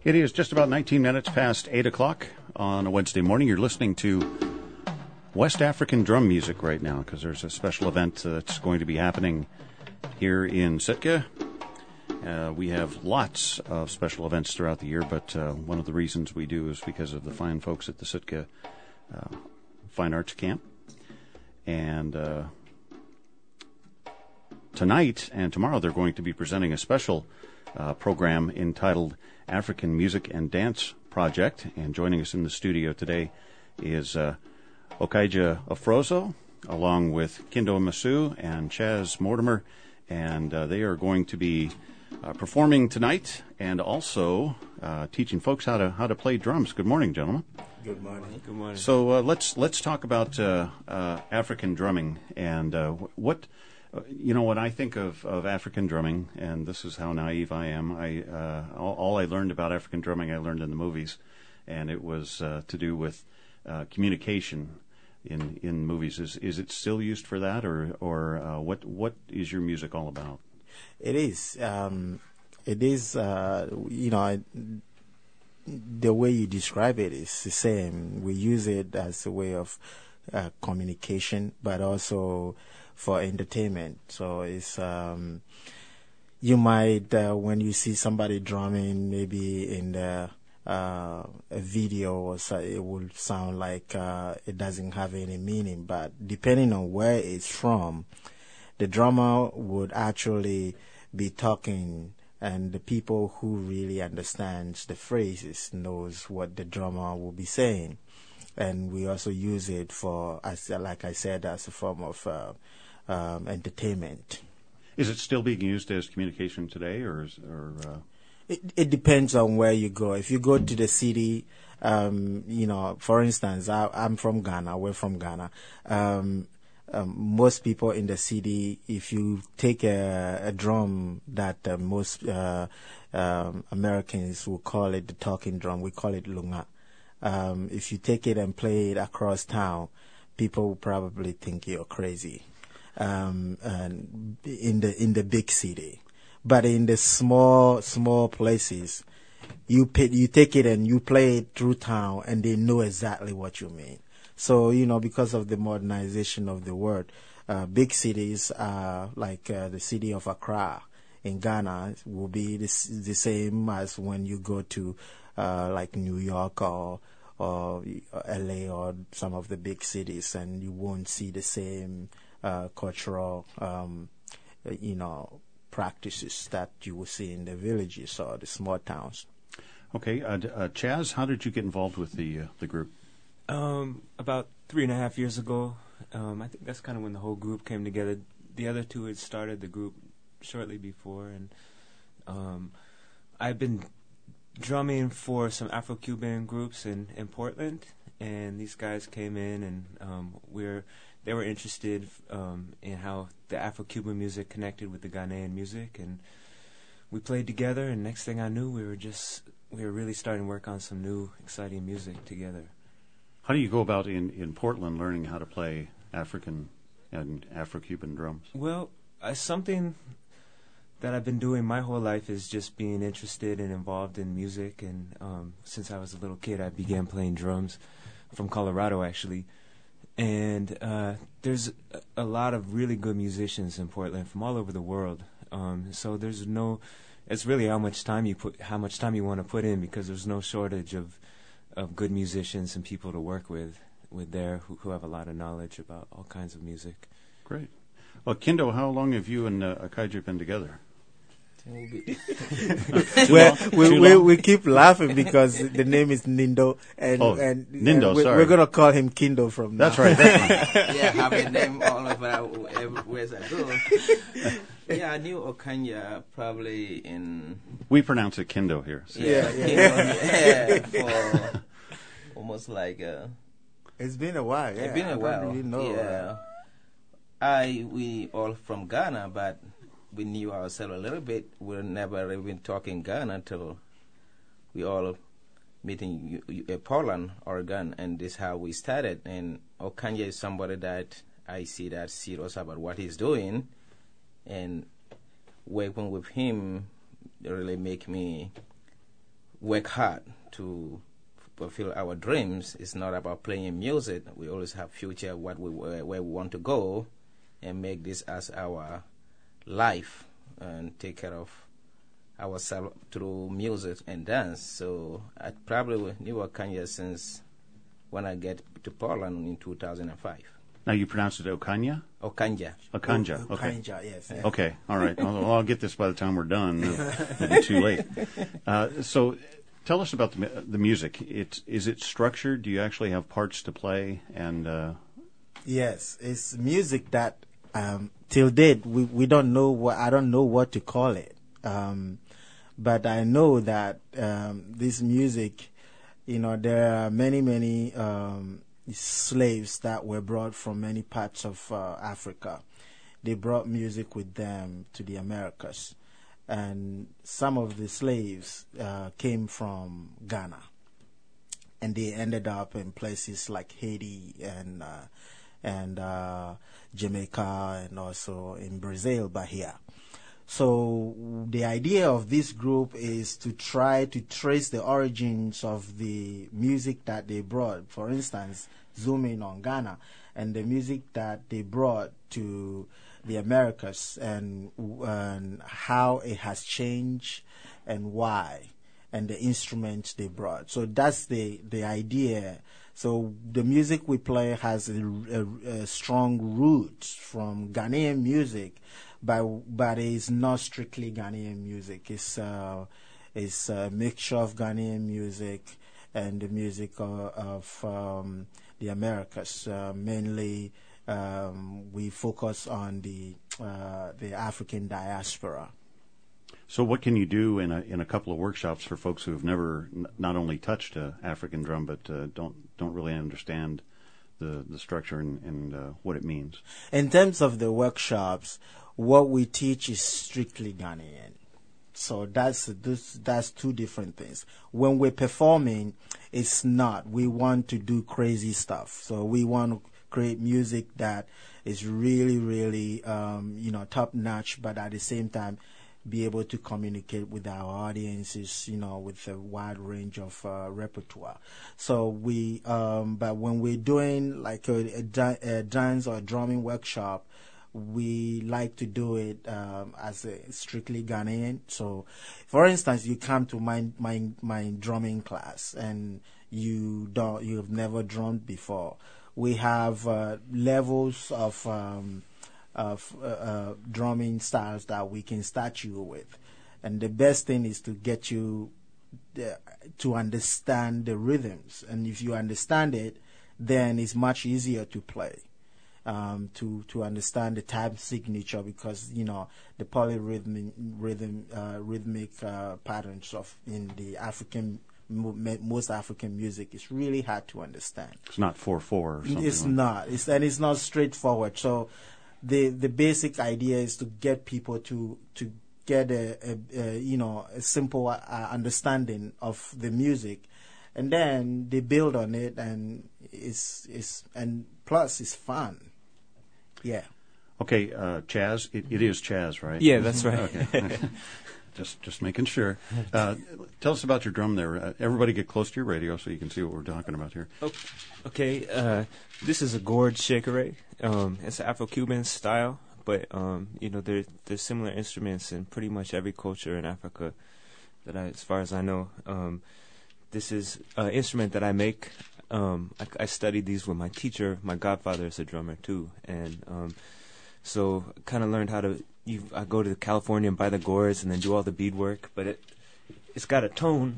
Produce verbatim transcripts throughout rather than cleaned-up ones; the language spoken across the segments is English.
It is just about nineteen minutes past eight o'clock on a Wednesday morning. You're listening to West African drum music right now because there's a special event that's going to be happening here in Sitka. Uh, we have lots of special events throughout the year, but uh, one of the reasons we do is because of the fine folks at the Sitka uh, Fine Arts Camp. And uh, tonight and tomorrow they're going to be presenting a special uh, program entitled African Music and Dance Project. And joining us in the studio today is uh, Okaija Afrozo, along with Kindo Masu and Chaz Mortimer. And uh, they are going to be uh, performing tonight and also uh, teaching folks how to how to play drums. Good morning, gentlemen. Good morning. Good morning. So uh, let's let's talk about uh, uh, African drumming and uh, what uh, you know. When I think of, of African drumming, and this is how naive I am, I uh, all, all I learned about African drumming I learned in the movies, and it was uh, to do with uh, communication in in movies. Is is it still used for that, or or uh, what what is your music all about? It is. Um, it is. Uh, you know. I, The way you describe it is the same. We use it as a way of uh, communication, but also for entertainment. So it's um, you might uh, when you see somebody drumming, maybe in the uh, a video, or so, it will sound like uh, it doesn't have any meaning. But depending on where it's from, the drummer would actually be talking. And the people who really understands the phrases knows what the drummer will be saying, and we also use it for, as like I said, as a form of uh, um, entertainment. Is it still being used as communication today, or is, or? Uh... It, it depends on where you go. If you go to the city, um, you know, for instance, I, I'm from Ghana. We're from Ghana. Um, Um, most people in the city, if you take a, a drum that uh, most uh, um, Americans will call it the talking drum, we call it lunga. Um, if you take it and play it across town, people will probably think you're crazy. Um, and in the in the big city, but in the small small places, you pay, you take it and you play it through town, and they know exactly what you mean. So, you know, because of the modernization of the word, uh, big cities uh, like uh, the city of Accra in Ghana will be the, the same as when you go to uh, like New York or or L A or some of the big cities, and you won't see the same uh, cultural, um, you know, practices that you will see in the villages or the small towns. Okay, uh, uh, Chaz, how did you get involved with the uh, the group? Um, about three and a half years ago, um, I think that's kind of when the whole group came together. The other two had started the group shortly before, and um, I've been drumming for some Afro-Cuban groups in, in Portland, and these guys came in, and um, we're they were interested um, in how the Afro-Cuban music connected with the Ghanaian music, and we played together. And next thing I knew, we were just we were really starting to work on some new, exciting music together. How do you go about in, in Portland learning how to play African and Afro-Cuban drums? Well, uh, something that I've been doing my whole life is just being interested and involved in music. And um, since I was a little kid, I began playing drums from Colorado, actually. And uh, there's a, a lot of really good musicians in Portland from all over the world. Um, so there's no, it's really how much time you put, how much time you want to put in, because there's no shortage of of good musicians and people to work with with there who, who have a lot of knowledge about all kinds of music. Great. Well, Kindo, how long have you and uh, Okaija been together? well, we, we we keep laughing because the name is Nindo, and oh, and, Nindo, and we, sorry. we're gonna call him Kindo from now. That's right. That's right. Yeah, I have a name all over everywhere I go. Yeah, I knew Okaija probably in. We pronounce it Kindo here. So. Yeah, yeah, yeah, for almost like. A, it's been a while. Yeah, it's been a I while. Really know, yeah, uh, I we all from Ghana, but we knew ourselves a little bit. We never even talking Ghana until we all meeting in Portland, Oregon, and this is how we started. And Okaija is somebody that I see that serious about what he's doing, and working with him really make me work hard to fulfill our dreams. It's not about playing music. We always have future, what we where we want to go, and make this as our life and take care of ourselves through music and dance. So I probably knew Okanja since when I get to Poland in two thousand five. Now you pronounce it Okanja? Okanja. Okanja, O- okay. Okanja, yes. yeah. Okay, all right. Well, I'll get this by the time we're done. It'll be too late. Uh, so tell us about the, mu- the music. It's, is it structured? Do you actually have parts to play? And uh, Yes, it's music that um, till date we, we don't know what I don't know what to call it, um, but I know that um, this music, you know, there are many many um, slaves that were brought from many parts of uh, Africa. They brought music with them to the Americas, and some of the slaves uh, came from Ghana, and they ended up in places like Haiti and. Uh, and uh, Jamaica, and also in Brazil, Bahia. So the idea of this group is to try to trace the origins of the music that they brought. For instance, zoom in on Ghana and the music that they brought to the Americas, and, and how it has changed and why, and the instruments they brought. So that's the, the idea. So the music we play has a, a, a strong roots from Ghanaian music, but but it's not strictly Ghanaian music. It's uh, it's a mixture of Ghanaian music and the music of, of um, the Americas. Uh, mainly, um, we focus on the uh, the African diaspora. so what can you do in a in a couple of workshops for folks who have never n- not only touched a African drum but uh, don't don't really understand the the structure and, and uh, what it means? In terms of the workshops, what we teach is strictly Ghanaian. So that's this, that's two different things. When we're performing, it's not. We want to do crazy stuff. So we want to create music that is really, really, um, you know, top notch, but at the same time, be able to communicate with our audiences, you know, with a wide range of uh, repertoire. So we, um, but when we're doing like a, a, da- a dance or drumming workshop, we like to do it um, as a strictly Ghanaian. So, for instance, you come to my my my drumming class and you don't you have never drummed before. We have uh, levels of um, of uh, uh, drumming styles that we can start you with, and the best thing is to get you the, to understand the rhythms, and if you understand it, then it's much easier to play. Um, to to understand the time signature, because you know the polyrhythmic rhythm uh, rhythmic uh, patterns of in the African most African music is really hard to understand. It's not four four or something. It's like not. It's and it's not straightforward. So the the basic idea is to get people to to get a, a, a you know a simple uh, understanding of the music, and then they build on it, and it's it's and plus it's fun. Yeah. Okay, uh, Chaz, it, it is Chaz, right? Yeah, that's right. Okay. just just making sure. Uh, tell us about your drum there. Uh, everybody get close to your radio so you can see what we're talking about here. Okay, uh, this is a gourd shakere. Um, it's Afro-Cuban style, but um, you know there there's similar instruments in pretty much every culture in Africa that I, as far as I know. Um, this is an instrument that I make. Um, I, I studied these with my teacher. My godfather is a drummer too, and um, so kind of learned how to. You, I go to California and buy the gourds and then do all the beadwork, but it it's got a tone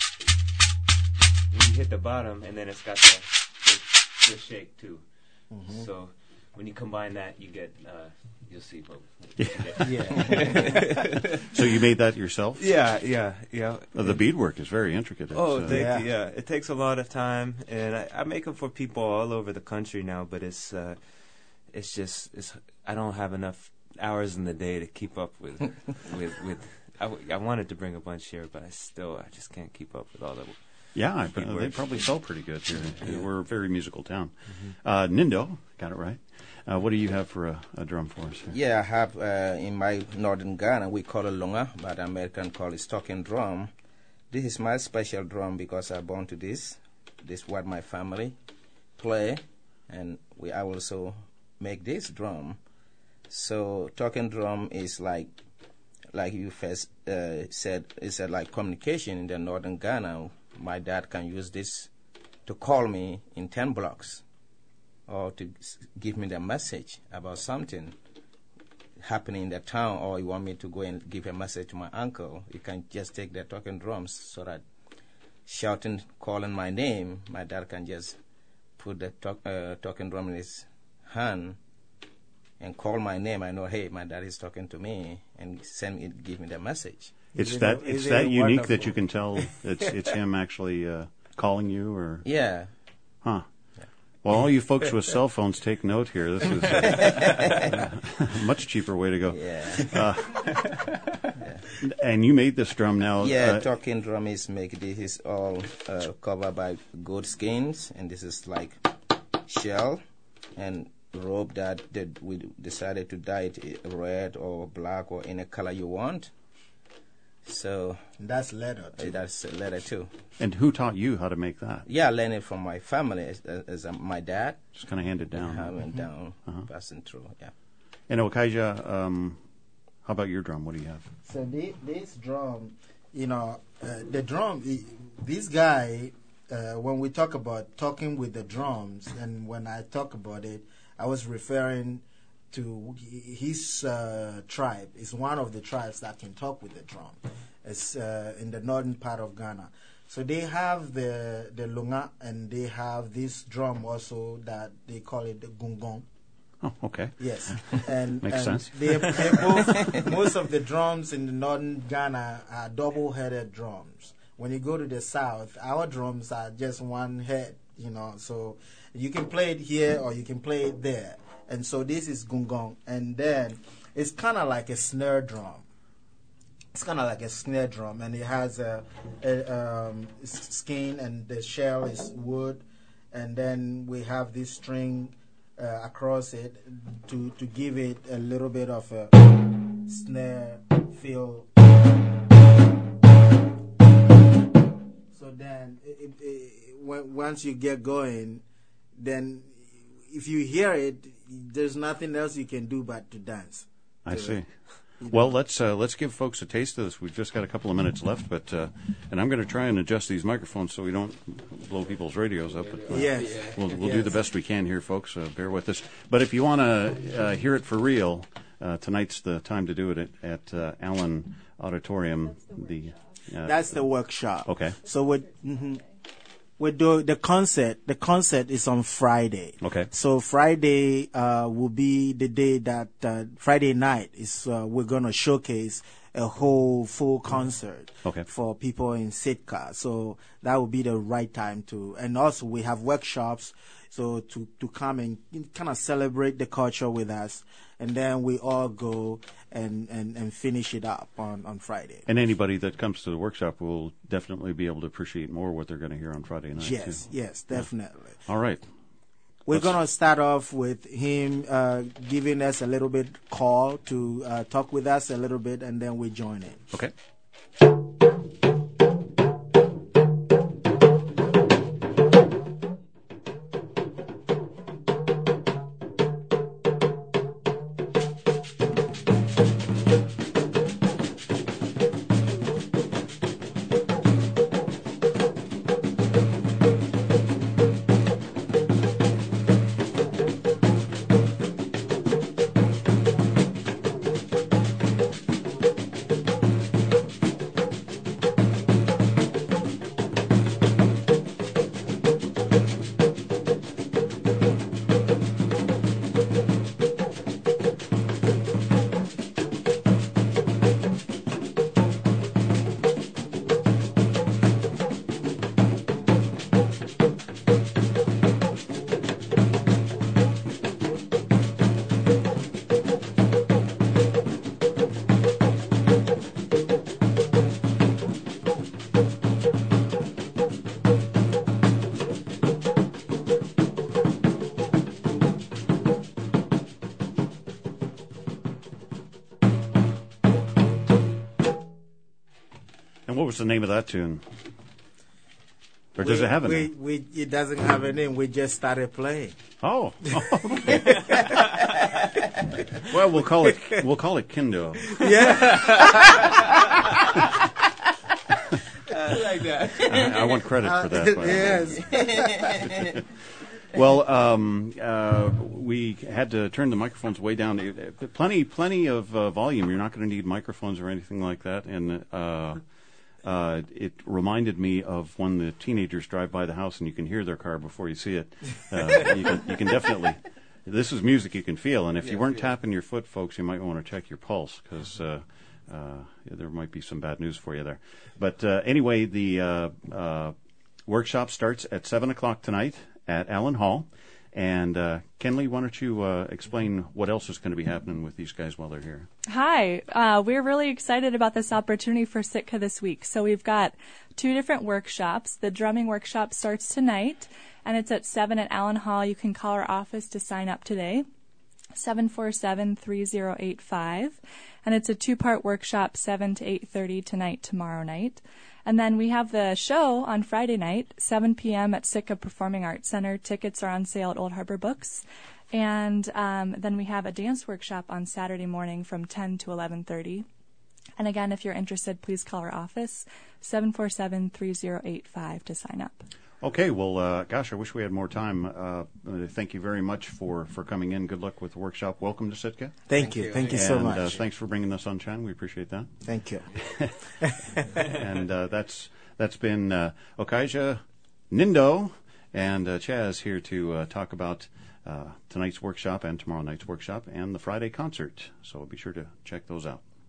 when you hit the bottom, and then it's got the the, the shake too. Mm-hmm. So when you combine that, you get uh, you'll see. What, what you Yeah. So you made that yourself? yeah, yeah, yeah. Uh, the beadwork is very intricate. It's, Oh, uh, thank Yeah. you. Yeah, it takes a lot of time, and I, I make them for people all over the country now. But it's uh, it's just it's I don't have enough hours in the day to keep up with with with. I, w- I wanted to bring a bunch here, but I still I just can't keep up with all the. Yeah, I, uh, they Beadwork. probably sell pretty good here. Yeah. We're a very musical town. Mm-hmm. Uh, Nindo, got it right. Uh, what do you have for a, a drum for us? Here? Yeah, I have uh, in my northern Ghana, we call it longa, but American call it stocking drum. this is my special drum because I'm born to this. This is what my family play, and we I also make this drum. So talking drum is like, like you first uh, said, it's a, like communication in the northern Ghana. My dad can use this to call me in ten blocks, or to give me the message about something happening in the town, or you want me to go and give a message to my uncle. You can just take the talking drums, so that shouting, calling my name, my dad can just put the talk, uh, talking drum in his hand and call my name. I know, hey, my dad is talking to me, and send me, give me the message. It's Is that it- it's is it that unique wonderful? that you can tell it's it's him actually uh, calling you, or Yeah. huh? Well, all you folks with cell phones, take note here. This is a, a much cheaper way to go. Yeah. And you made this drum now. Yeah, uh, talking drum is make this is all uh, covered by goat skins, and this is like shell and rope that, that we decided to dye it red or black or any color you want. So That's leather. uh, Too. that's leather too. and who taught you how to make that? Yeah, I learned it from my family, as, as uh, my dad. Just kind of handed down. I went down, Uh-huh. passing through. Yeah. And Okaija, um, how about your drum? What do you have? So thi- this drum, you know, uh, the drum. i- This guy, uh, when we talk about talking with the drums, and when I talk about it, I was referring to his uh, tribe. It's one of the tribes that can talk with the drum. It's uh, in the northern part of Ghana. So they have the the lunga, and they have this drum also that they call it the gungong. Oh, okay. Yes, and Makes and sense. They, they both, most of the drums in the northern Ghana are double-headed drums. When you go to the south, our drums are just one head. You know, so you can play it here or you can play it there. And so this is gungong, and then it's kind of like a snare drum. It's kind of like a snare drum, and it has a, a um, s- skin, and the shell is wood, and then we have this string uh, across it to to give it a little bit of a snare feel. So then, it, it, it, when, once you get going, then if you hear it, there's nothing else you can do but to dance. I to see. it. Well, let's uh, let's give folks a taste of this. We've just got a couple of minutes left, but uh, and I'm going to try and adjust these microphones so we don't blow people's radios up. But, uh, Yes. We'll, we'll do Yes. the best we can here, folks. Uh, bear with us. But if you want to uh, hear it for real, uh, tonight's the time to do it at, at uh, Allen Auditorium. The uh, That's the workshop. Okay. So we mm we do the concert. The concert is on Friday. Okay. So Friday uh, will be the day that uh, Friday night is uh, we're gonna showcase a whole full concert Okay. for people in Sitka. So that will be the right time to. And also we have workshops. So to, to come and kind of celebrate the culture with us, and then we all go and, and, and finish it up on, on Friday. And anybody that comes to the workshop will definitely be able to appreciate more what they're going to hear on Friday night. Yes, too. yes, definitely. All right. We're Let's- going to start off with him uh, giving us a little bit call to uh, talk with us a little bit, and then we join in. Okay. What was the name of that tune? Or does we, it have a we, name? We, it doesn't have a name. We just started playing. Oh, okay. Well, we'll call it we'll call it Kindo. Yeah. I like that. I, I want credit for that. by the way. Yes. Well, um, uh, we had to turn the microphones way down. Uh, Plenty, plenty of uh, volume. You're not going to need microphones or anything like that. And uh, uh, it reminded me of when the teenagers drive by the house and you can hear their car before you see it. Uh, you can, you can definitely. This is music you can feel. And if you weren't tapping your foot, folks, you might want to check your pulse because uh, uh, there might be some bad news for you there. But uh, anyway, the uh, uh, workshop starts at seven o'clock tonight at Allen Hall. And uh, Kenley, why don't you uh, explain what else is going to be happening with these guys while they're here? Hi. Uh, we're really excited about this opportunity for Sitka this week. So we've got two different workshops. The drumming workshop starts tonight, and it's at seven at Allen Hall. You can call our office to sign up today, seven four seven, three zero eight five. And it's a two-part workshop, seven to eight thirty tonight, tomorrow night. And then we have the show on Friday night, seven p.m. at Sitka Performing Arts Center. Tickets are on sale at Old Harbor Books. And um, then we have a dance workshop on Saturday morning from ten to eleven thirty. And again, if you're interested, please call our office, seven four seven, three zero eight five to sign up. Okay, well, uh, gosh, I wish we had more time. Uh, thank you very much for, for coming in. Good luck with the workshop. Welcome to Sitka. Thank you. Thank you so and, much. Uh, thanks for bringing the sunshine. We appreciate that. Thank you. And uh, that's that's been uh, Okaija Nindo and uh, Chaz here to uh, talk about uh, tonight's workshop and tomorrow night's workshop and the Friday concert. So be sure to check those out.